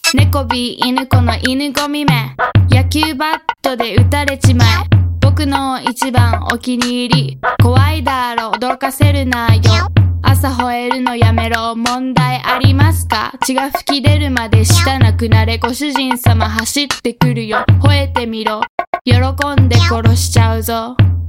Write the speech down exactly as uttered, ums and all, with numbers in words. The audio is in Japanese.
猫ビ犬子の犬ゴミめ、野球バットで打たれちまえ。僕の一番お気に入り、怖いだろ驚かせるなよ。朝吠えるのやめろ、問題ありますか？血が吹き出るまで舌なくなれ。ご主人様走ってくるよ、吠えてみろ、喜んで殺しちゃうぞ。